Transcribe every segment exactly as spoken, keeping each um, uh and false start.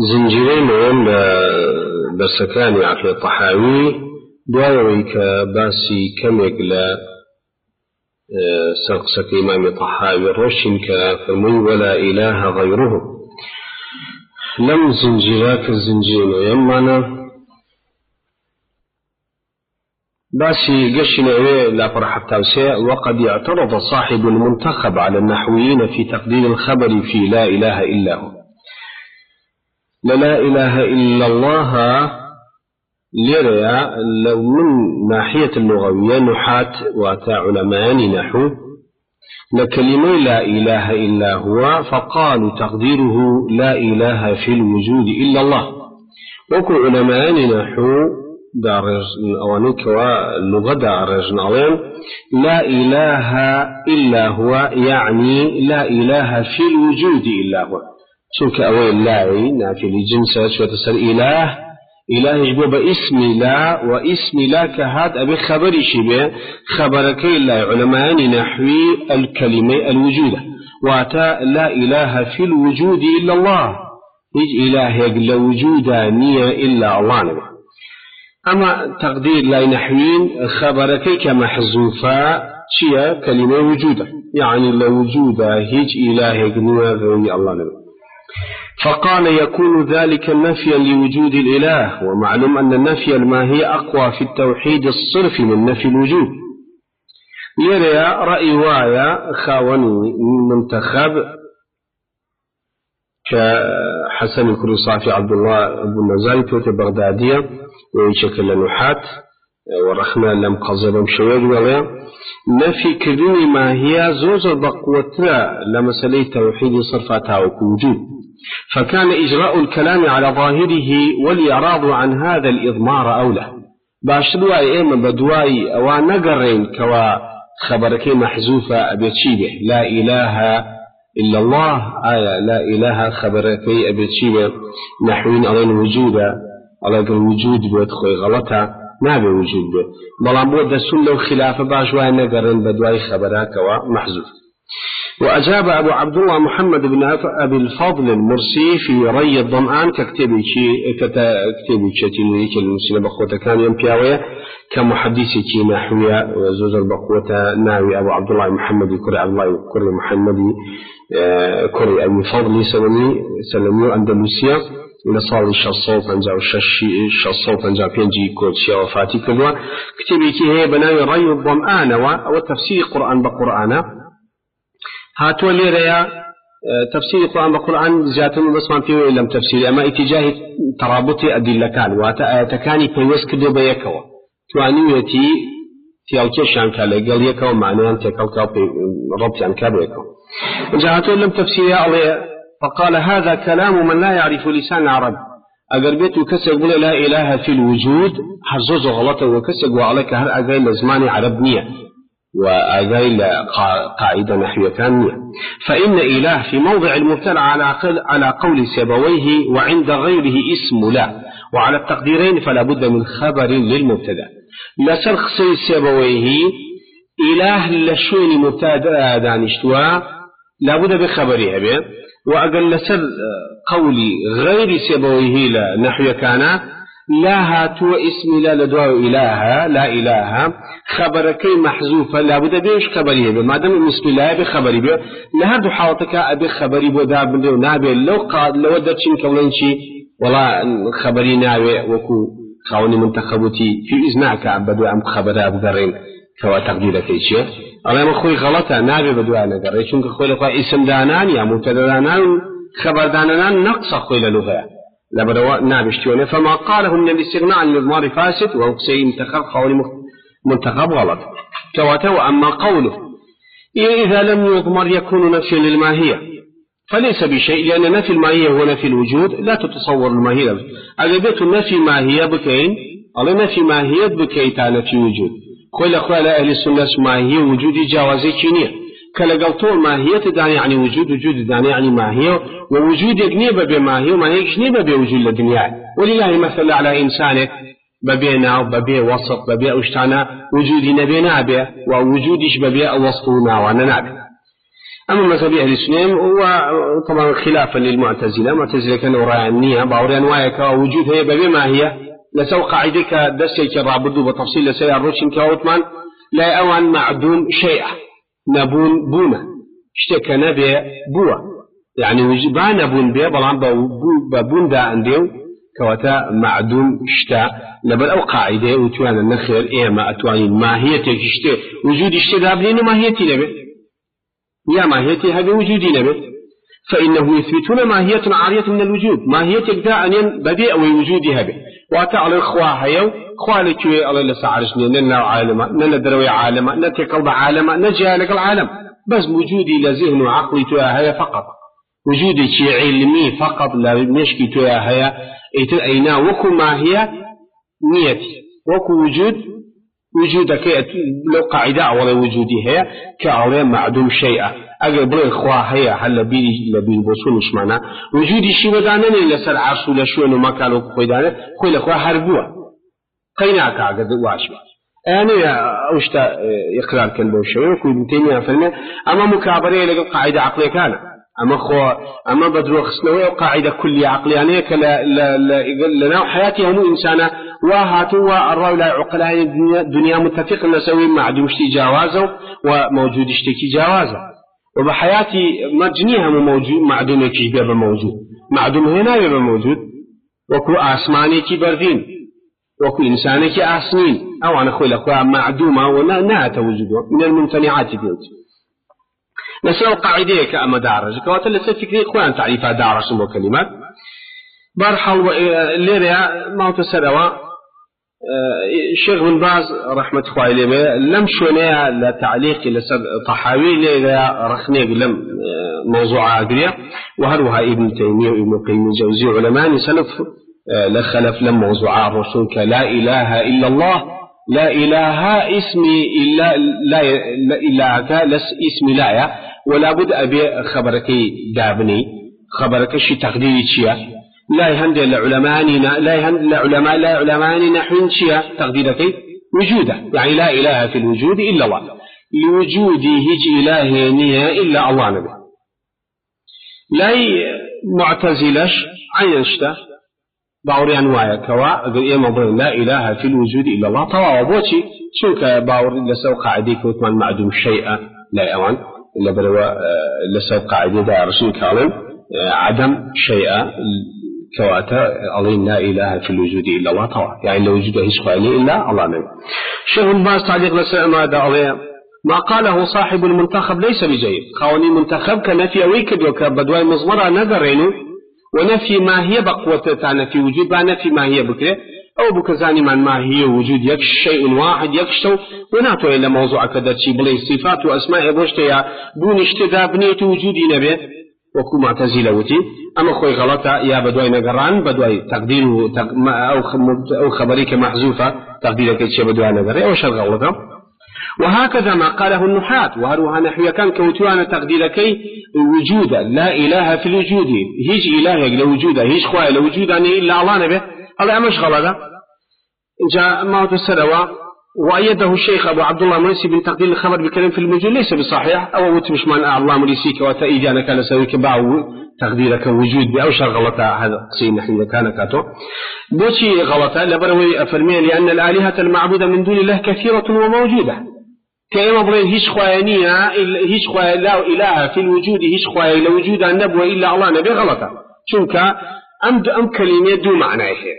زنجيرين مهم برسكاني عقل الطحاوي دوايوي كباسي كميق لا سرقسك إمام الطحاوي روشن كفرمي ولا إله غيره لم زنجيراك الزنجيرين يمانا باسي قشنا لا فرح التوسيع. وقد اعترض صاحب المنتخب على النحويين في تقدير الخبر في لا إله إلا هو. لا إله إلا الله لريا لو من ناحية اللغوية نحات واتا علماء نحو لكلمة لا إله إلا هو فقالوا تقديره لا إله في الوجود إلا الله. وكو علماء نحو دارج أوانيك واللغة دارج نعلم لا إله إلا هو يعني لا إله في الوجود إلا هو. شوك أول لاعي نافي لجنسة شو تسأل إله إله يجب باسم لا واسم لا كهاد أبي خبري شبه خبرك إلا علماء نحوي الكلمة الوجودة واتا لا إله في الوجود إلا الله يج إله يقل وجودا نية إلا الله نبه. أما تقدير لا نحوين خبرك كمحذوفة شيء كلمة وجودة يعني لوجودا هيج إله يقل نية الله نبه. فقال يكون ذلك نفيا لوجود الإله. ومعلوم أن النفي الماهي أقوى في التوحيد الصرف من نفي الوجود. يرى رأي وايا خاوني منتخب كحسن الكريصافي عبد الله أبو النزاري توت بغدادية ويشكل نحات ورخنا لم قصر مشوير ولا نفي كلمة ما هي زوج بقوتها لمسألة توحيد صرفاتها وكوجود. فكان إجراء الكلام على ظاهره والإعراض عن هذا الإضمار أولى. باش دواي إيما بدواي أو نقرين كوا خبرك محذوفة أبيتشيبه لا إله إلا الله آية لا إله خبرك أبيتشيبه نحوين على الوجود على الوجود بيدخل غلطة ما بوجود به بلان بود سنة وخلافة باش واي نقرين بدواي خبرك كوا محذوف. وأجاب أبو عبد الله محمد بن أبي الفضل المرسي في ري الظمآن ككتبي كتبي كتينيك المسلم بقوة كان ينبياوية كمحدثي كي نحوية وزوز البقوة ناوي أبو عبد الله محمد كري عبد الله كري محمد كري أبي الفضل سلمي سلمي أندلسيا إلى صار الشصوف أنجا الشصوف أنجا بينجي كوتشيا وفاتي كلوا كتبي كي هي بناوي ري الظمآن وتفسير قرآن بقرآن هاتوا لي ريا تفسير القرآن بالقرآن جاتهم بس ما فيه إلا تفسير أما اتجاه ترابطي أدلة كان واتكاني بيوس كدو بيكوا توانيتي تيالكيش عن كالا قال يكوا معناه أنت كالكا ربط عن كابيكوا جاتوا لم تفسير عليه فقال هذا كلام من لا يعرف لسان العرب أقربيت كسر قول لا إله في الوجود حزوز غلطة وكسر وعليك هل أقايل زماني عربنية وأقايل قاعدة نحوية ثانية. فإن إله في موضع المبتلى على قول سيبويه وعند غيره اسم لا وعلى التقديرين فلا بد من خبر للمبتدا. لسرخ سيبويه إله لشون مبتدا دانشتوا لا بد بخبرها به وأقل لسر قولي غير سيبويه لا نحوية كان لا هاتوا اسم لا لدواء إله لا إله خبرك محذوفة لا بد بيش خبريه ما دام اسم الله بخبري به لهذا حالتك أبي خبري بدا بلو نابي لو قاد لو درتشين كولنشي ولا خبري نابي وكو خاوني منتخبتي في إذنك بدو أم خبرها بذرين كوا تقديرك شيء أنا ما خوي غلطة نابي بدو أنا قريت شنك خوي لقى اسم دانان يا مبتدا دانان خبر دانان نقص خوي للغة لبدو نابشتونه. فما قاله من الاستغناء عن المضمار فاسد وهو سي منتخب قول منتخب غلط كواته. أما قوله إذا لم يضمر يكون نفيا للماهية فليس بشيء لأن نفي الماهية هو نفي الوجود لا تتصور الماهية. أجابت النفي ماهية بكين على نفي ماهية بكيتا نفي وجود كل أخوال أهل السنة ماهية وجود جوازي كينية كلا قلتوا ماهية تدعني يعني وجود وجود تدعني يعني ماهية ووجود يقنيب بماهية وماهية يقنيب بوجود الدنيا. ولله مثل على إنسانك ببينا وببي وسط ببي أشتانا وجودي نبينا به ووجودش ببي وسطنا وانا نبي. أما مذهب أهل السنة هو طبعا خلافا للمعتزلة. المعتزلة كانوا راينيها باوريان وايك وجود هي بما هي لسو قاعدك دسيك رابطو بتفصيل لسيا الروشن كاوتمان لا أوان معدوم شيء نبون بونا اشتكى نبي بوا يعني وجبان نبون بيه بلان ببون دا عنديو كواتا معدوم شتا لبل أو قاعدة وتوانا النخير إيما أتوانين ماهيتك اشتا وجود اشتا دابلين ماهيتي نبي يا ماهيتي هذا وجودي نبي فإنه يثبتون ماهية عارية من الوجود ماهيتك دا أن بديء ووجودها به وتعالى الخواه يو خوالك الله لسعرشني ننا عالمة ننا دروي عالمة نتقلب عالمة نجالك العالم بس وجودي لذهن وعقلي توياها فقط وجودي شيء علمي فقط لا نشكي توياها اينا وكو ماهية نيتي وكو وجود وجودك لو قاعدة ولا وجودي هي كأولي معدوم شيئا أجل بلي إخوة هي هلا بيجي لبي بوصول مش معنا وجودي شيء ودانني لسر عرش ولا شو إنه ما كانوا قيدانه خوي الإخوة هربوا قيناك عقد واشوا أنا أوشتا إقرار كلمة وشوي كل بنتين فيلم أما مكابرة لقى قاعدة عقلية كان أما خو أما بدرو خسنوية وقاعدة كلية عقليانية كلا لا لا لنا حياتي هم إنسانة وهاتوا الرأي لا عقلاء الدنيا متفق نسوي معدوم اشتي جوازه وموجود اشتكي جوازه وبحياتي مجنيها موجود معدوم كي بيبقى موجود معدوم هنا بيبقى موجود وكو آسماني كي بردين وكو إنساني كي آسنين أو أنا أخوي لك معدومة ونهت وجوده من الممتنعات بيوت نسأل قاعدة كأما دارج كواتل لسفكري إخوان تعريفها دارج سمو كلمات برحل ليريا ما تسروا الشيخ بن باز رحمة خوالي لم شونيها لتعليق لسر طحاوي ليريا رخنيق لم موضوع عقرية وهروها ابن تيمية وابن قيم الجوزي علماء سلف لخلف لم موضوع الرسول لا إله إلا الله لا إله اسمي إلا لا إلا لس اسمي لا ولا بد أبي خبرك دابني خبرك شي تقديري شيا لا يهند العلماء لا يهند العلماء لا علماء نحن شيا تقديرك وجوده يعني لا إله في الوجود إلا الله لوجودي هج إله نية إلا الله نبي لا معتزلش عينشته باوري أنواع كوا أقول إيه مبرر لا إله في الوجود إلا الله طوا وبوتي شو كباور لسوق عديك وثمان معدوم شيء لا أوان إلا بروا لسوق عدي دا رسول كالم عدم شيء كواتا أظن لا إله في الوجود إلا الله طوا يعني لو وجوده إسخالي إلا الله نبي شيخ الباز تعليق لسا ماذا عليه ما قاله صاحب المنتخب ليس بجيد قواني منتخب كنفي ويكد وكبدواي مزمرة نذرينه ونفي ما هي بقوة تانا في وجود با نفي ما هي بكره أو بكزاني من ما هي وجود يك شيء واحد يكشتو وناتو إلى موضوع كذا شيء بلي صفات وأسماء بوشتيا دون اشتدا بنية وجودي نبي وكو معتزلة وتي أما خوي غلطة يا بدواي نقران بدواي تقدير أو خبريك محذوفة تقديرك الشيء بدواي نقران أو شرق غلطة وهكذا ما قاله النحاة وهروها نحو كان كوتوانا تقديركي وجودا لا إله في الوجود هيج إله لوجودا هيج خواه لوجودا إلا الله نبي هذا مش غلطة جاء ما تسروا وأيده الشيخ أبو عبد الله مريسي بن تقدير الخبر بكلام في الموجود ليس بصحيح أو وتمش من الله مريسيك وتأيجانا كان سويك باو تقديرك وجود بأوشر غلطة هذا قصين نحن كان كاتو بوشي غلطة لبروي أفرمي لأن الآلهة المعبودة من دون الله كثيرة وموجودة كأما بلين هيش خوانية هيش خوان لا إله في الوجود هيش خوان لا وجود النبوة إلا الله نبي غلطة شنك أم أم كلمة دو معنى إيه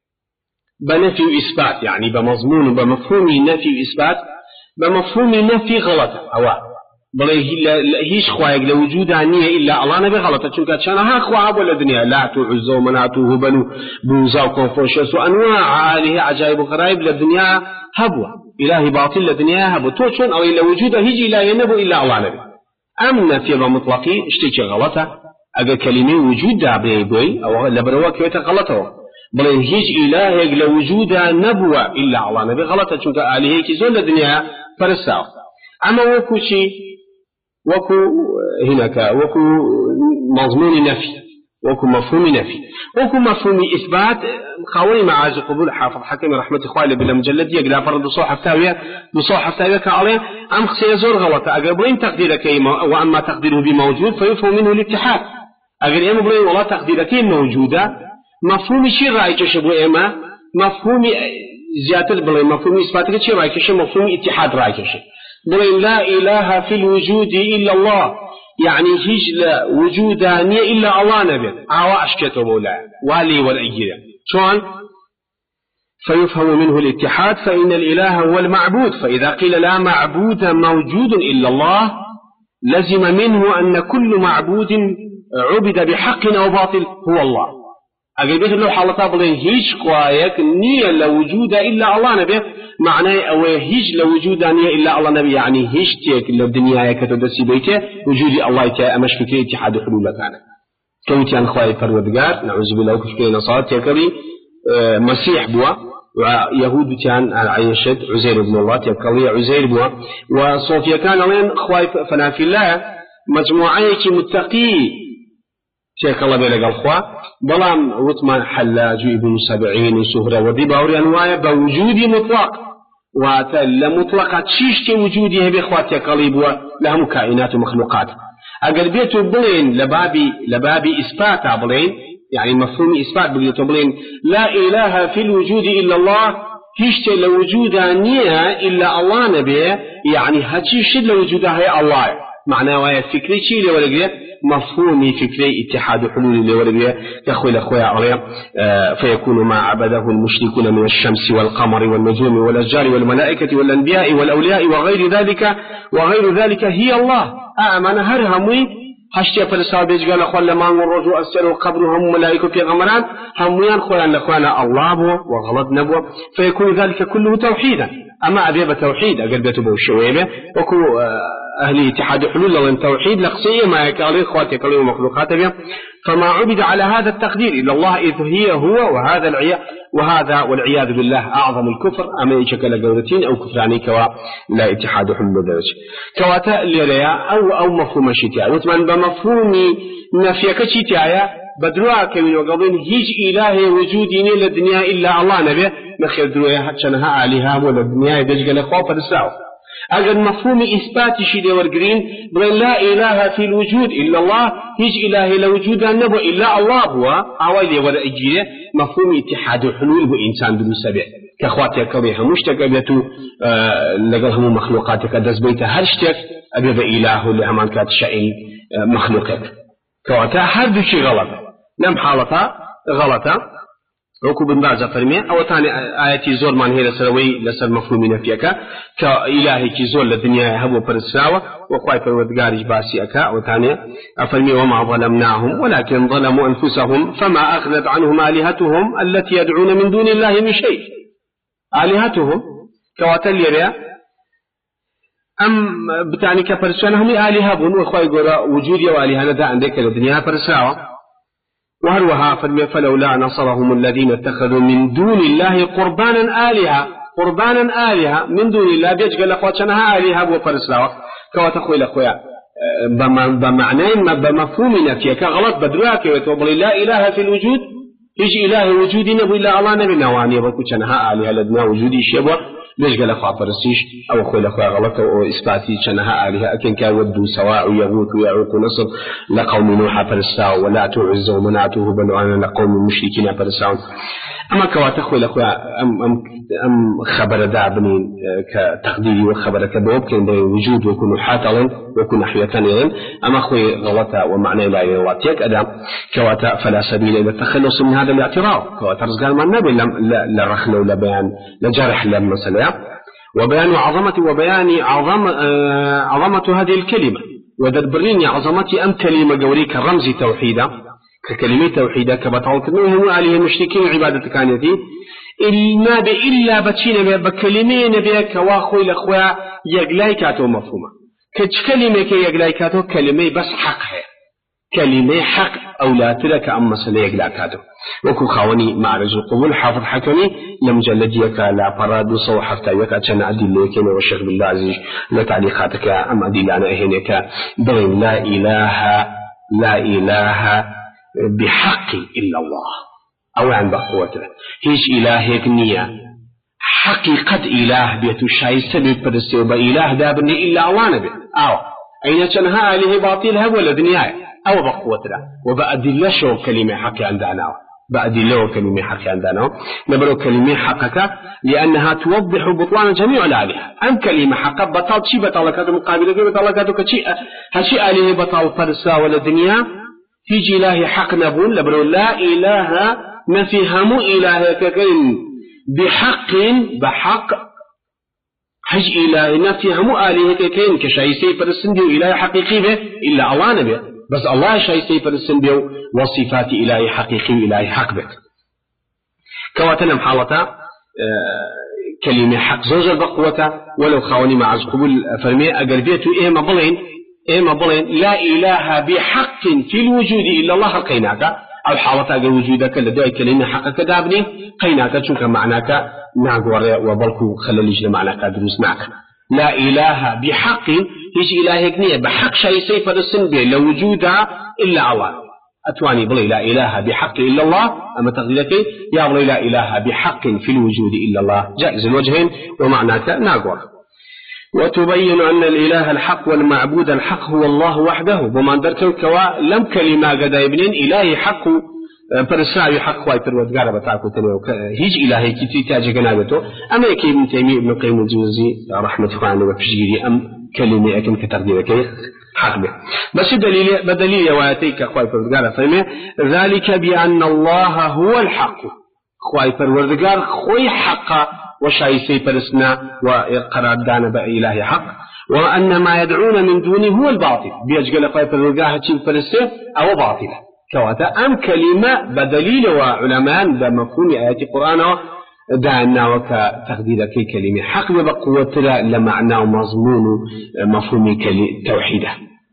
بنفي وإثبات يعني بمضمون بمفهوم نفي وإثبات بمفهوم نفي غلطة أو بلين هيش خوان لا وجود النية إلا الله نبي غلطة شنك شانها خواب ولا دنيا لا تعزو مناتو هبلو بوزا وكونفوشيوس وأنواع آله عجائب وغرائب للدنيا هبوة إلهي باطل لدنيا هبو توشون أو إلا وجوده هيجي إلا ينبو إلا الله نبي أمنا في مطلقي اشتكي غلطة أقا كلمة وجود دابني بوي أو لبروا كويتا غلطة بل هيج إلهي لوجوده نبوة إلا الله نبي غلطة شنك آلهي كي زول لدنيا فرساو أما وكو شي وكو هناك وكو مضمون نفي وكم مفهوم نفي وكم مفهوم إثبات خاوني معاذ قبول حافظ حكيم رحمة إخواني بلا مجلد يقلا فرد بصوح حفتاوية بصوح حفتاوية كعليه أم خسيزور غلطة أقربين تقديرك وأما تقديره بموجود فيفهم منه الاتحاد أقل إما بلين والله تقديرك موجودة مفهوم شي رأي كشبه إما مفهوم زيادة بلين مفهوم إثباتك شي رأي كشبه مفهوم اتحاد رأي كشبه بلين لا إله في الوجود إلا الله يعني هيج لا وجودانية إلا الله نبي عوا أشكته مولا والي والأجيرة شلون فيفهم منه الاتحاد فإن الإله هو المعبود فإذا قيل لا معبود موجود إلا الله لزم منه أن كل معبود عبد بحق أو باطل هو الله أقل بيت لو حالتا بلين هيج قوايك نية لوجود إلا الله نبي معناه أو هيج لوجود نية إلا الله نبي يعني هيج تيك للدنيا كتدسي بيته وجود الله كأمش فكرة اتحاد حلول كان كوتي عن خواي فرودقار نعوذ بالله كفكرة نصارى تيكري اه مسيح بوا ويهود كان عيشت عزير بن الله تيكري عزير بوا وصوفيا كان لين خواي فنا في الله مجموعة متقي شيخ الله بيلق الخوا بلام وطمان حلاج ابن سبعين وسهرة وذبا وريانوايا بوجودي مطلق وتل مطلقة تشيشتي وجودي هبي اخواتي قليبوا لهم كائنات ومخلوقات اقل بيتو بلين لبابي لبابي اثبات بلين يعني مفهوم اثبات بليتو بلين لا اله في الوجود الا الله هيشتي لوجودها نيها الا الله نبيه يعني هتشيشت لوجودها هي الله معناه وهي فكري شيء اللي ورقيه مفهوم فكري اتحاد حلول اللي ورقيه يخوي الاخويا عليه آه فيكون ما عبده المشركون من الشمس والقمر والنجوم والاشجار والملائكه والانبياء والاولياء وغير ذلك وغير ذلك هي الله امن هرهمي هشتي فلسا بيج قال اخوان لما الرجوع السر قبرهم ملائكه في غمران هميان خوان اخوانا الله بو وغلط نبو فيكون ذلك كله توحيدا اما ابي توحيد اقلبته بو شويبه وكو أهل اتحاد حلول لهم توحيد لقصية ما يكالي إخواتي كالي ومخلوقات بهم فما عبد على هذا التقدير إلا الله إذ هي هو وهذا العياذ وهذا والعياذ بالله أعظم الكفر أما يشكل قولتين أو كفراني كوا لا اتحاد حلول درجة كواتا لريا أو أو مفهوم شتاء وثمان بمفهوم نفيك شتاء بدروا كمن وقضين هيج إله وجودي للدنيا إلا الله نبي نخير درويا حتى نها عليها ولا الدنيا يدجق لخوف الساعة أجل مفهوم إثبات شيء ورجرين بل لا إله في الوجود إلا الله هيج إله لوجود النبو إلا الله هو عوالي ولا أجيله مفهوم اتحاد الحلول وإنسان بالسبع كأخواتي كبيرة مشتقبته آه لقلهم مخلوقاتك دز بيت هرشتك أبي إله لأمان كات شيء آه مخلوقك كواتا هذا شيء غلط نم حالته غلطة وكو بن باز فرمي او ثاني آياتي زور من هي لسروي لسر مفهوم نفيك كإلهي كي زور للدنيا هبو برساوة وقواي فرودقارج باسي اكا او ثاني افرمي وما ظلمناهم ولكن ظلموا انفسهم فما اخذت عنهم آلهتهم التي يدعون من دون الله من شيء آلهتهم كواتل يريا ام بتعني كبرسوانهم آلهة بون وقواي قولا وجودي وآلهة دا عندك للدنيا برساوة وهروها فلولا نصرهم الذين اتخذوا من دون الله قربانا آلهة قربانا آلهة من دون الله بيجي قال أخواتنا آلهة وفرسلاوة كواتخوي لأخويا بمعنى ما بمفهوم نفيك غلط بدراك وتقول لا إله في الوجود يجي إله وجودي نبو إلا الله نبي نواني بكوتشنا آلهة لدنا وجودي شبه ليش قال أخوة فرسيش أو أخوة الأخوة غلط أو إثباتي شنها آلهة أكن كان ودوا سواء يغوث ويعوق نصر لقوم نوح فرساو ولا تعز ومنعته بنوانا لقوم المشركين فرساو أما كوات أخوة الأخوة أم, أم, أم خبر دابنين كتقديري وخبر كبوب كان بوجود ويكون حاطلا ويكون حياتانيا أما أخوة غلطة ومعنى لا يواتيك أدام كواتا فلا سبيل إلى التخلص من هذا الاعتراف كواتا رزقال ما النبي لا رخل ولا بيان لا جارح لا مثلا وبيان عظمة وبيان عظم آه عظمة هذه الكلمة ودبريني عظمتي أم كلمة قوريك رمز توحيدا ككلمة توحيدا كبطال كنوهم عليه المشركين عبادة كانتي إلا إلا بتشين بكلمين بيك واخوي الأخوة يقلايكاتو مفهومة كلمة كي يقلايكاتو كلمة بس حقها كلمة حق أو لا تلك أم مسألة يقلاكاتو وكو خاوني معرج القبول حافظ حكمي لمجلد يكا لا براد وصو حفتا يكا كان أدلة كما والشيخ بالله عزيز لتعليقاتك أم أدلة أنا إهنك بين لا إله لا إله بحق إلا الله أو عن بقوته هيج إلهك نية حقيقة إله بيت شايسة بيبرسي وبإله دابني إلا الله نبي أو أين تنهى عليه باطلها ولا دنيا أو بقوتنا وبأدلة شو كلمة حق عندنا بأدلة كلمة حق عندنا نبرو كلمة حقك لأنها توضح بطلان جميع الآلهة أم كلمة حق بطال شي بطال كذا مقابلة بطال كذا كشي هالشي آلهة بطال فرسا ولا دنيا تيجي إلهي حق نبون لبرو لا إله نفهم إلهك كين بحق بحق حج إلهي نفهم آلهك كين كشايسي فرسندي إلهي حقيقي به إلا الله نبي بس الله شايسي فرسندي وصفات إلهي حقيقي إلهي حق به كواتنا محالة آه كلمة حق زوجة بقوة ولو خاوني مع قبول فرمي أقربيته إيما بلين إيما بلين لا إله بحق في الوجود إلا الله قيناك أو حالة أقل وجودك لدي كلمة حقك دابني قيناك شوك معناك نعقور وبلكو خلال يجري معناك دروس معك لا إله بحق هيج إلهك نية بحق شيء سيف السن به لوجودها إلا الله أتواني بلي لا إله بحق إلا الله أما تقديرك يا بلي لا إله بحق في الوجود إلا الله جائز الوجهين ومعناك نعقور وتبين أن الإله الحق والمعبود الحق هو الله وحده وما درتو كوا لم كلمة قد ابنين إلهي حق برساوي حق واي پروردگار بتاعكو تنيو هيج إلهي كي تاجي جنابته أما يكي ابن تيمية ابن قيم الجوزي رحمة الله عنه وفجيري أم كلمة أكن كتقديرك حق به بس دليل بدليل واتيك واي پروردگار فهمه ذلك بأن الله هو الحق واي پروردگار خوي حق وشايسي برسنا وقرار دانا بإله حق وأن ما يدعون من دونه هو الباطل بيجقل قايف الرقاها تشيب برسه أو باطلة كواتا أم كلمة بدليل وعلماء بمفهوم آيات القرآن دعنا وكتقدير كي كلمة حق بقوة لمعنى ومضمون مفهوم توحيده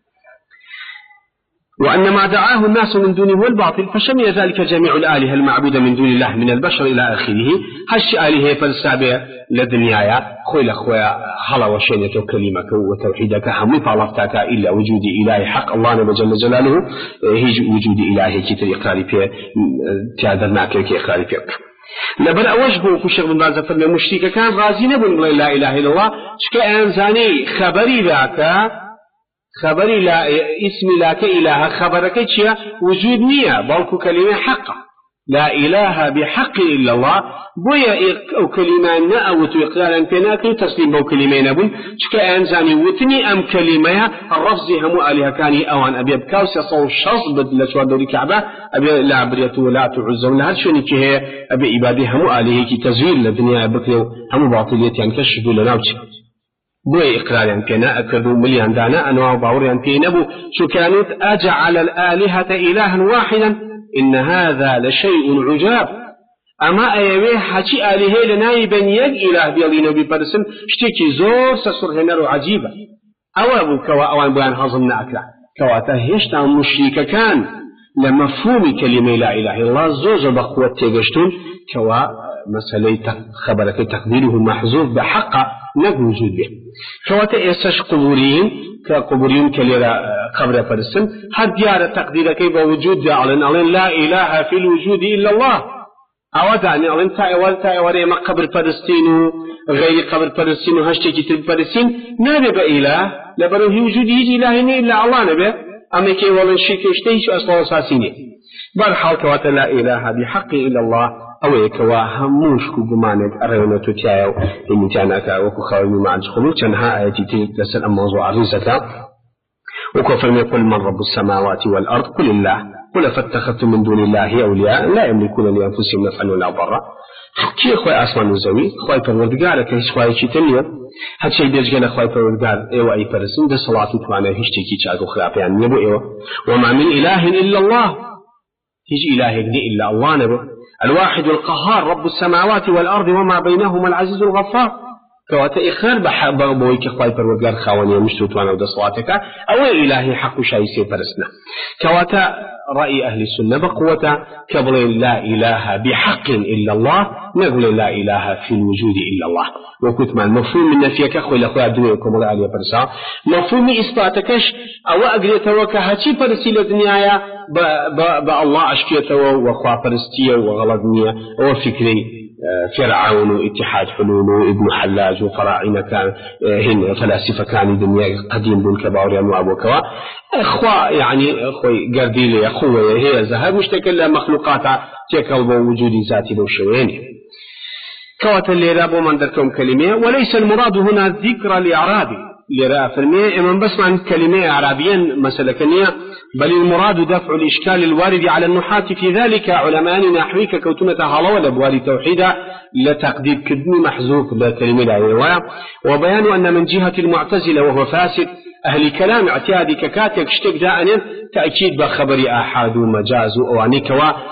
وأن ما دعاه الناس من دونه هو الباطل فشمل ذلك جميع الآلهة المعبودة من دون الله من البشر إلى آخره هش آلهة فلسابة لدنيايا خويل أخويا هلا وشينة كلمك وتوحيدك همي فعلفتك إلا وجود إله حق الله نبي جل جلاله هيج وجود إله كي إقراري فيه تعذرناك كي إقراري فيه لبر أوجهه في الشيخ بن باز فرمي مشرك كان غازي نبن لا إله إلا الله شكا أنزاني خبري ذاك خبري لا اسم لا كإله خبرك تشيا وجود نية بلكو كلمة حقة لا إله بحق إلا الله بويا أو كلمة نأوت إقلالا كناك تسليم بو كلمين أبن شكا أنزاني وتني أم كلمة الرفض همو آلهة كاني أوان أبي بكاوس يصو الشخص بدل شوار دوري كعبة أبي لا عبريته ولا تعزون لهذا شوني كهي أبي إبادي همو آلهة كي تزوير للدنيا بكري همو باطلية يعني كشفوا لناوتي بوي إقرار يعني كنا أكدوا مليان دانا أنواع باور يعني كينبو شو كانت أجعل الآلهة إلها واحدا إن هذا لشيء عجاب أما أيوه حكي آلهة لناي بن يد إله بيالينا ببرسن شتكي زور سسر هنر عجيبة أو أبو كوا أوان بيان هضمنا أكلا كوا تهيشت عن مشرك كان لمفهوم كلمة لا إله إلا الله زوج بقوة تيجشتون كوا مسألة خبرك تقديره محذوف بحق نبو وجود به كواتا إيساش قبوريين كقبوريين كليرا قبر فرسن هاد ديار تقديرك بوجود علن علن لا إله في الوجود إلا الله أودعني علن تايوال تايوال إما قبر فلسطين غير قبر فلسطين وهشتكي تلك فلسطين نبي بإله لبروه وجود يجي إله إلا الله نبي أما كي ولن شرك يشتهيش أصلا أساسيني بالحال كواتا لا إله بحق إلا الله أو يكوا هموش كجمانك أرينا تتياو إن كانك وكخاوي مع الخلود تنها آياتي تلسل موضوع الرزق وكفر يقول من رب السماوات والأرض قل الله قل فاتخذتم من دون الله أولياء لا يملكون لأنفسهم نفعا ولا ضرا كي أخوي أسمان وزوي أخوي پروردگار كي أخوي شي تنيو هاد شي بيجي أخوي پروردگار إيوه أي فرسن ده صلاة توانا هشتي كي تشاكو خلاف يعني يبو إيوه وما من إله إلا الله هيج إله إلا الله نبو الواحد القهار رب السماوات والأرض وما بينهما العزيز الغفار كواتا إخار بحب بويك خواي پروردگار خواني مشتوتوانا ودا صلاتك أو إلهي حق شاي سي فرسنا كواتا رأي أهل السنة بقوة كبل لا إله بحق إلا الله نقول لا إله في الوجود إلا الله وكنت مع المفهوم من نفيك أخوي لأخوي الدنيا وكم الله عليه برسا مفهوم إثباتكش أو أقريته كهاتي برسيلة دنيايا بالله أشكيته وأخوة برستية وغلطنية وفكري فرعون واتحاد حلول ابن حلاج وفراعنة كان هن فلاسفة كان دنيا قديم بن كبار وابوكوا اخوا يعني اخوي قرديلي اخوه هي ذهب مشتكل مخلوقات تكل بوجود ذاتي بوشوين كوات اللي رابو من دركم كلمة وليس المراد هنا ذكر لإعرابي لرا فرمي من بس عن كلمة عربيا مسلكنية بل المراد دفع الإشكال الوارد على النحاة في ذلك علماء نحويك كوتمة هلا والأبوال توحيدا لتقدير كدني محذوف لكلمة الرواية وبيان أن من جهة المعتزلة وهو فاسد أهل كلام اعتيادي ككاتك اشتك دائما تأكيد بخبر أحد ومجاز وأوانيك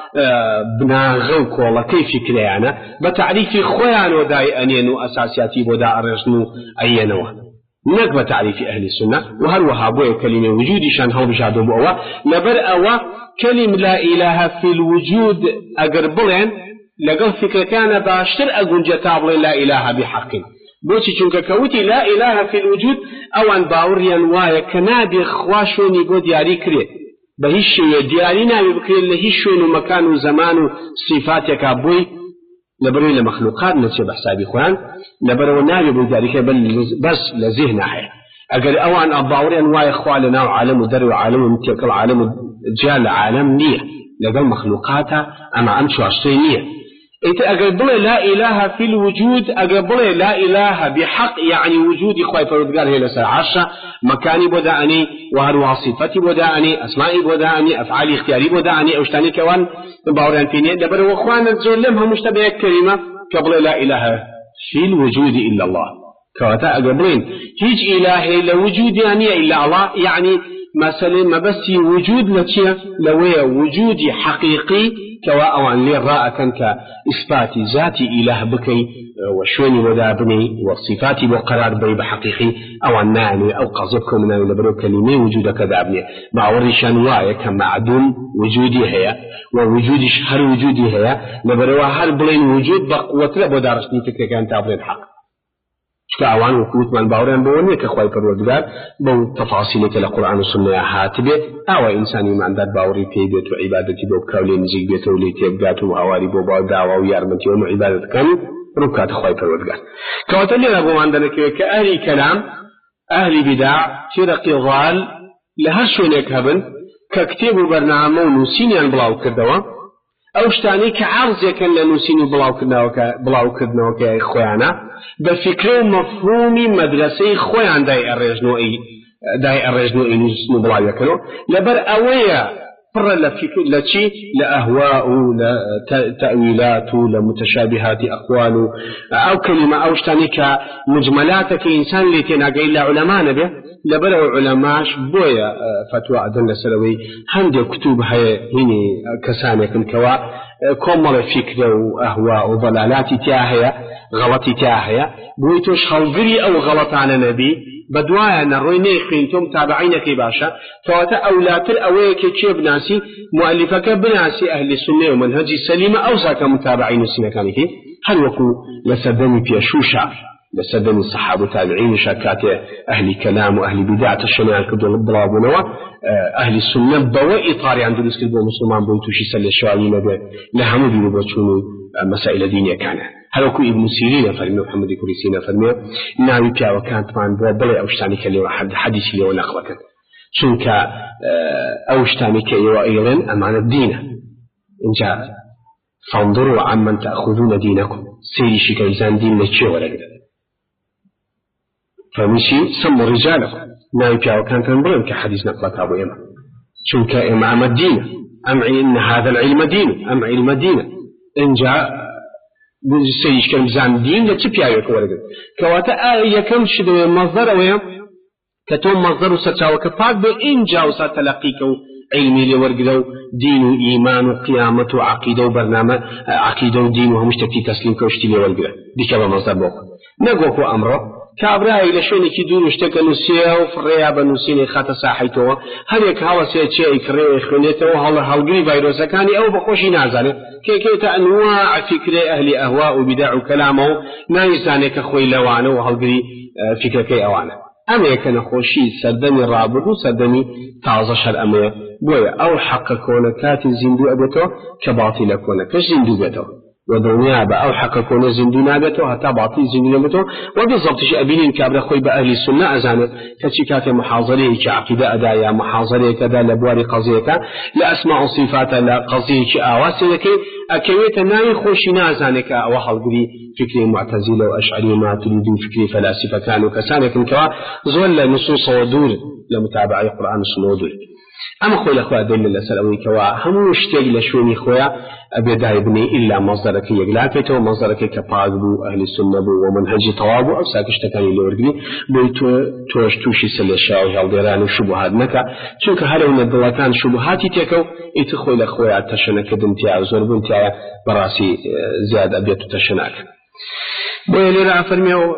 وبناغوك والله كيف كليانا بتعريف خوان وداي أنين وأساسياتي وداء الرجن أينوه نقبة تعريف أهل السنة وهل وهابوه كلمة وجود شان هو بجادو بأوا لبر أوا كلمة لا إله في الوجود أقربلين لقل فكرة كان باشتر أقول جتابلين لا إله بحق بوشي چونك كوتي لا إله في الوجود أو أن باوريا وايا كنابي خواشوني بو دياري كري بهيشو دياري نابي بكري لهيشون مكان وزمان صفاتك أبوي لبروي لمخلوقات نسيب حسابي خوان لبرو نابي بو دياري بل بس لذهن حي أقل أوان أباوريا وايا خوالنا وعالم ودر وعالم متيكل عالم جال عالم نية لقل مخلوقاتا أما أمشو عشتين نية إذا أقبل لا إله في الوجود أقبل لا إله بحق يعني وجود إخوة فرودقار هي لسا عشا مكاني بدأني وهروا صفتي بدأني أسمائي بدأني أفعالي اختياري بدأني أوشتاني كوان باوريان فيني دبر وأخوانا تزولمها مشتبه كلمة قبل لا إله في الوجود إلا الله كواتا أقبلين هيج إله لوجود يعني إلا الله يعني مثلا ما بس وجود لتيه لويه وجودي حقيقي كوا أوان لي راءة كإثبات ذاتي إله بكي وشوني ودابني وصفاتي بقرار بي بحقيقي أوان نعني أو قصدكم من أن نبرو كلمة وجودك دابني مع ورشان وايا كمعدوم وجودي هي ووجودي شهر وجودي هي نبرو هل بلين وجود بقوة لا بدارشني فكرة كان تابلين حق كأوان وكوت من باوران بوني كخواي پروردگار بو تفاصيلك لقرآن والسنة هاتبه أو إنساني من داد باوري في بيت وعبادتي بو كولي نزيق بيت وليتي بقات وهواري بو باو دعوة ويارمتي وعبادت كان ركات خواي پروردگار كواتلي رابو عندنا كأهل كلام أهل بدع فرق ضال لهرشونيك هبن ككتاب برنامج ونسيني بلاو كردوا أو شتاني كعرض يكن لنسيني بلاو كردوا بلاو كردوا كإخوانا بفكر مفهومي مدرسي خوان داي الرجنوئي داي الرجنوئي نسمو بلاو يكنو لبر أويا فر لفكر لشي لأهواء لتأويلات لمتشابهات أقوال أو كلمة أو شتاني كمجملات كإنسان اللي تناقي إلا علماء نبيه لبرو علماش بويا فتوى عدن سلوي هندي كتب هاي هني كسانكم كوا كمل فكرة وأهواء وضلالات تاهية غلط تاهية بويتوش خلقري أو غلط على نبي بدوايا نروي نيخينتم تابعينك باشا فواتا أولات الأوية كيشي بناسي مؤلفك بناسي أهل السنة ومنهج السليمة أو ساك متابعين السنة كانت هل وكو لسدني بيشوشا لسدني الصحابة تابعين شاكات أهل كلام وأهل بدعة الشنيعة كدول الضرابونوا أهل السنة بوا إطاري عند الاسكال بو مسلمان بويتوشي سل الشوالي نبي لهمو بينو بوشونو مسائل دينية كان هل وكو ابن سيرين فرمي محمد كوريسين فرمي ناوي بيا وكانت مان بوا بلا أوشتاني كالي واحد حديث لي ونقل كان شنك أوشتاني كالي وإيران أمان الدين إن جاء فانظروا عمن تأخذون دينكم سيري شكايزان دين لتشي ولا كده فمشي سموا رجالكم ناوي بيا وكانت نبرم كحديث نقلت أبو إمام شنك إمام الدين أمعي إن هذا العلم دين أم علم دين إن جاء سيش كم زان دين لتبيا يكون كواتا آية كم شدوا مصدر ويا كتوم مصدر وستاوى كفاق بإن جاء وستلقيك علمي لورقدو دين وإيمان وقيامة وعقيدة وبرنامج عقيدة ودين وهمشتكي تسليم كوشتي لورقدو دي كما مصدر بوك نقوكو أمره كابراي لشوني كي دور اشتكى نسيه وفريا بنوسيني خاطر ساحيته هل يك هوا سيتشي كري خليته وهل هلقري فيروس كاني او بخوشي نازله كي كي انواع فكر اهل اهواء وبدع وكلامه نايزاني كخوي لوانه وهلقري فكر كي اوانه اما كان خوشي سردني رابط وسردني تازه شر اما بويا او حق كونه كات زندو ابيته كباطل كونه كزندو بيته ودنيا أو حق كونه زندو نابته حتى باطل زندو نابته وبالضبط شيء أبين كابر خوي بأهل السنة أزانت كشكات محاضرة كعقيدة أدايا محاضرة كذا لبوار قضية لأسماء صفات لا قضية كأواسلك أكيد ناي خوشنا أزانك وحلقري فكري معتزلة وأشعري ما تريدون فكري فلاسفة كانوا كسانك كوا زول نصوص ودور لمتابعة القرآن والسنة ودور أما خويا أخويا دل الأسئلة كوا هم مشتاق لشوني خويا أبي دايبني إلا مصدرك يقلاكته ومصدرك كباغبو أهل السنة بو ومنهج طوابو أو ساكش تكاني لورقني بيتو توش توشي سلشاو هالديران وشبهات نكا چونك هلون الدواتان شبهاتي تيكو إتخوي لأخويا تشنك دنتيا وزربون تيا براسي زياد أبيتو تشنك بويا ليرا أفرميو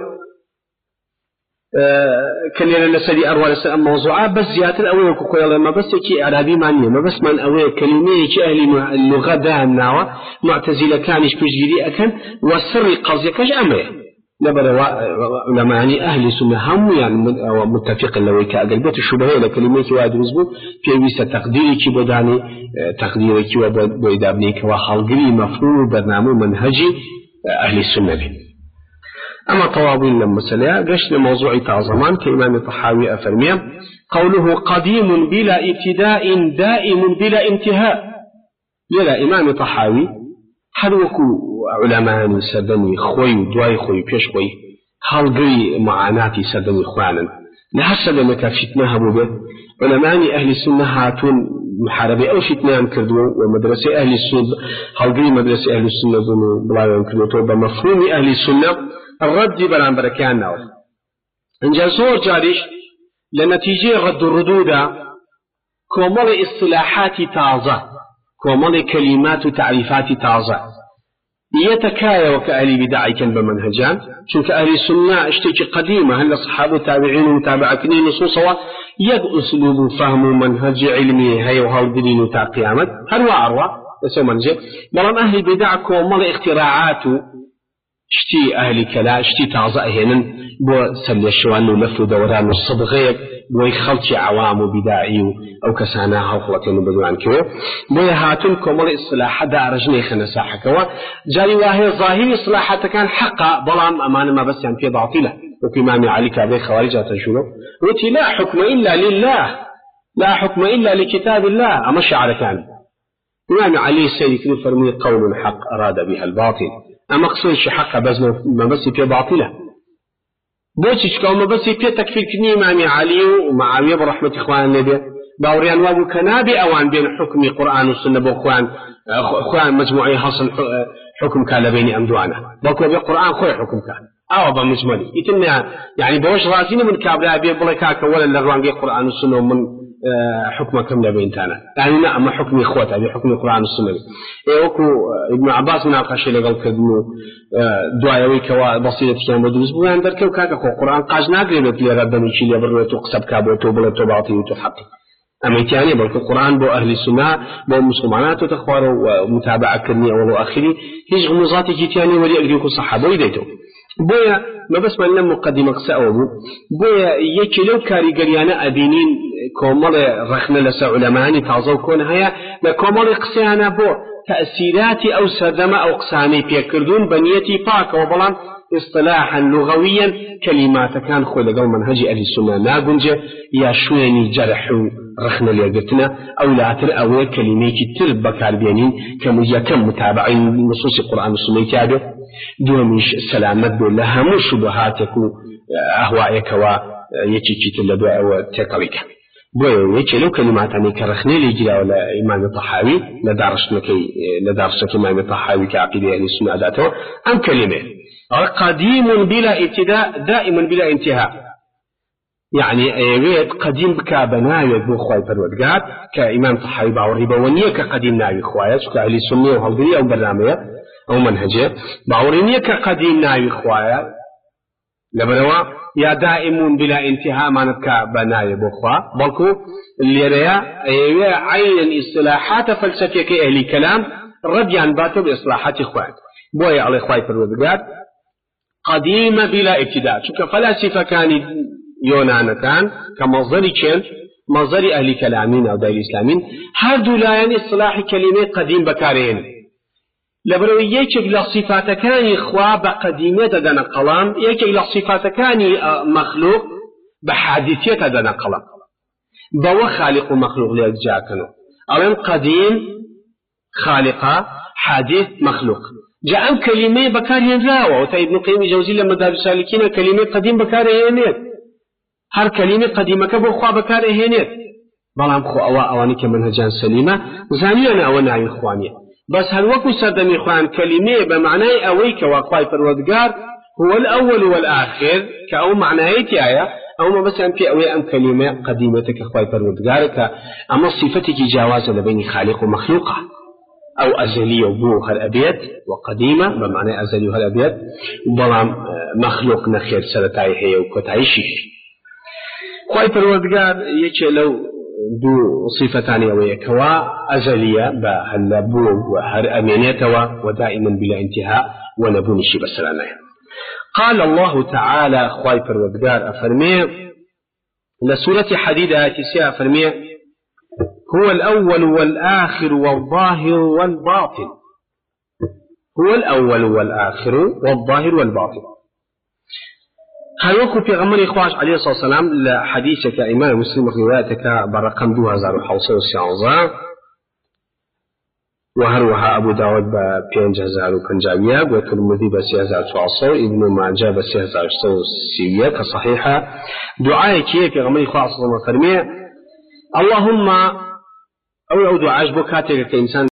كلنا لسدي أروى لسأل موضوعات بس زيادة أوي وكوكويا ما بس كي عربي معني ما بس من أوي كلمة كي أهل اللغة ده النوى معتزلة كانش بجري أكن والسر قصدي كش أمره نبرة لما يعني أهل السنة هم يعني متفق لو كأقلبت الشبهة لكلمة كي واحد مزبوط في ويسا تقديري كي بداني تقديري كي وبيدابني كواخلقري مفهوم برنامج منهجي أهل السنة به. أما طوابين لما سليا قشت لموضوع تعظمان كإمام الطحاوي أفرميه قوله قديم بلا ابتداء دائم بلا انتهاء للا إمام الطحاوي حلوكو علماء سردني خوي دواي خوي بيش خوي هالقري معاناتي سردني خوانا لحسب أنك فتنها بوبه علماء أهل السنة هاتون محاربة أو فتنة كردو ومدرسة أهل السنة هالقري مدرسة أهل السنة بلا كردو بمفهوم أهل السنة الرد بلان بركان ناو انجا زور جاريش لنتيجة رد الردودة كومال اصطلاحات تازة كومال كلمات وتعريفات تازة يتكايا وكأهل بدعي كان بمنهجان شنك أهل السنة اشتكي قديمة هل صحابة تابعين ومتابعتني نصوصا يد أسلوب فهم منهج علمي هاي وهالدين وتاع قيامت هل وعروة يسوي منهج بلان أهل بدع كومال اختراعات شتي أهل كلا شتي تعزأ هنا بو سل الشوان ولف دوران الصدغيك بو يخلطي عوام وبداعي أو كسانا هوخلتين بدو عن كوي بو يهاتون كمال إصلاح دا رجني خنا ساحة كوا جاري واهي ظاهري إصلاحات كان حقا بلان أمانة ما بس يعني في باطلة وكمامي علي كابي خوارج تنشوله وتي لا حكم إلا لله لا حكم إلا لكتاب الله أما الشعر كان إمام علي السيد كذو فرمي قول حق أراد بها الباطل أما قصوي شي حقا بس ما بس في باطلة بوشي شكاو ما بس في تكفير كني إمام علي ومعاوية برحمة إخوان النبي باوريان وابو كنابي أوان بين حكم القرآن والسنة بأخوان أخوان مجموعي حصل حكم كان بيني أمدوانا بأكو بالقرآن خوي حكم كان أو بمجملي يتنا يعني بوش راسين من كابلا أبي بلكاك ولا لروانجي القرآن والسنة ومن حكم كم لبين تانا يعني لا ما حكم إخوة هذه حكم القرآن والسنة إيه وكو ابن عباس من عقاش اللي قال كدنو دعاء كوا بسيطة كان بدرس بو عند الكو كاكا كو القرآن قاج ناقرب لي ربنا يشيل يبرر تقصب كابو توبل توبعتي وتحقق أما تاني بل القرآن بو أهل السنة بو مسلمانات تخبروا ومتابعة كرني أول وآخري هيج غموزاتي تاني ولي أقريكو صحابة ويديتو بويا ما بس ما لنا مقدمة قصة بويا يكي لو كاري قريانا أبينين كومال رخنا لسا علماني تعظو كون هيا ما كومال قصيانا بو تأثيراتي أو سردما أو قصاني بيكردون بنيتي باك وبلان اصطلاحا لغويا كلمات كان خوي لقل منهج أهل السنة ناقنجة يا شويني جرحوا رخنا ليقتنا أو لا تر أوي كلميك ترب بكار بيانين كمجا كم متابعين نصوص القرآن والسنة يتابع دوميش سلامت بالله مو شبهاتك أهوائك ويكي تلدوا أو تقريك بوي يكي لو كلماتني كرخني لي جرا ولا إمام الطحاوي لدارسنك لدارسك إمام الطحاوي كعقيدة أهل السنة ذاته أم كلمة قديم بلا ابتداء دائم بلا انتهاء يعني ريت قديم كابناية بو خواي پروردگار كإمام طحاوي باوري بونية كقديم ناوي خوايا كأهل السنة وهالقرية أو برنامجة أو منهجة باورينية كقديم ناوي خوايا لبروا يا دائم بلا انتهاء ما نبكى بناي بخوا بلكو اللي ريا عين اصطلاحات فلسفية كأهل كلام رديان باتوا بإصلاحات إخوان بوي على إخوان فرودقات قديمة بلا ابتداء شو فلاسفة كان يونان كان كمصدري كان مصدري أهل كلامين أو داير الإسلامين هردو لا يعني اصطلاح كلمة قديم بكارين لبرو يكيك لصفات كان إخوة بقديمية دانا قلام يكيك لصفات كان مخلوق بحادثية دانا قلام بوا خالق ومخلوق لأجزاكنا أولا قديم خالقة حادث مخلوق جاء أم كلمة بكارين راوة وتا ابن قيم الجوزي لما دار سالكين كلمة قديم بكارين هر كلمة قديمة كبو إخوة بكارين بلام خو أوا أواني كمنهجان سليمة زاني أنا أولا عين إخوانية بس هل وكو سردم إخوان كلمة بمعنى أويك وقواي فرودقار هو الأول والآخر كأو معنايتي آية أو ما بس أنت أوي أم كلمة قديمتك أخواي فرودقار أما صفتك جاوازة لبين خالق ومخلوقة أو أزلي وبو هالأبيات وقديمة بمعنى أزلي وهالأبيات بلام مخلوق نخير سرطاي هي وكتعيشي خواي فرودقار يكي لو دو صفتان أوي كوا أزلية بهالبو وهر أمينيتوا ودائما بلا انتهاء ونبوني شي بسرانه قال الله تعالى خواي فرودقار أفرمي لسورة حديد آية سيئة أفرمي هو الأول والآخر والظاهر والباطن هو الأول والآخر والظاهر والباطن هل وكو في غمر إخواش عليه الصلاة والسلام لحديثك إمام مسلم روايتك برقم دو هزار وحوصة وسيانزا وهروها أبو داود ببينج هزار وبنجابية وترمذي بسي هزار وعصر ابن ماجه بسي هزار وسيوية كصحيحة دعاء كيه في غمر إخواش صلى الله عليه وسلم اللهم أو أو دعاء بكاتك كإنسان